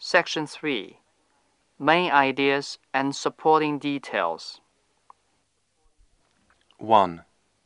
Section 3. Main ideas and supporting details. 1.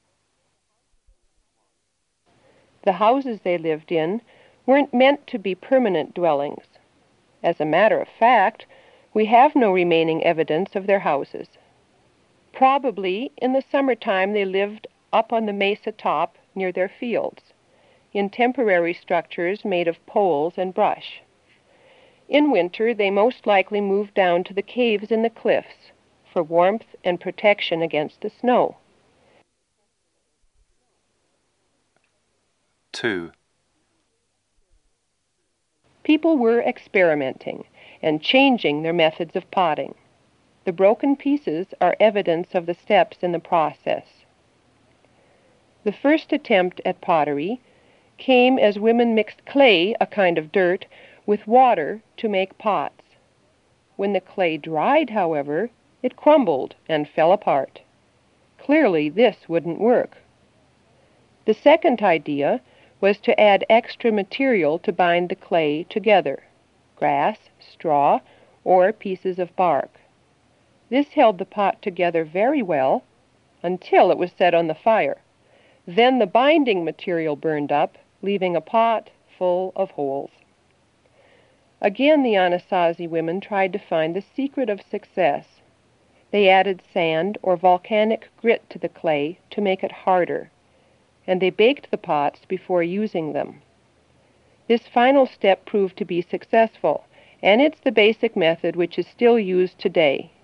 The houses they lived in weren't meant to be permanent dwellings. As a matter of fact, we have no remaining evidence of their houses. Probably in the summertime they lived up on the mesa top near their fields, in temporary structures made of poles and brush. In winter, they most likely moved down to the caves in the cliffs for warmth and protection against the snow. 2. People were experimenting and changing their methods of potting. The broken pieces are evidence of the steps in the process. The first attempt at pottery came as women mixed clay, a kind of dirt, with water to make pots. When the clay dried, however, it crumbled and fell apart. Clearly, this wouldn't work. The second idea was to add extra material to bind the clay together: grass, straw, or pieces of bark. This held the pot together very well until it was set on the fire. Then the binding material burned up, leaving a pot full of holes. Again, the Anasazi women tried to find the secret of success. They added sand or volcanic grit to the clay to make it harder, and they baked the pots before using them. This final step proved to be successful, and it's the basic method which is still used today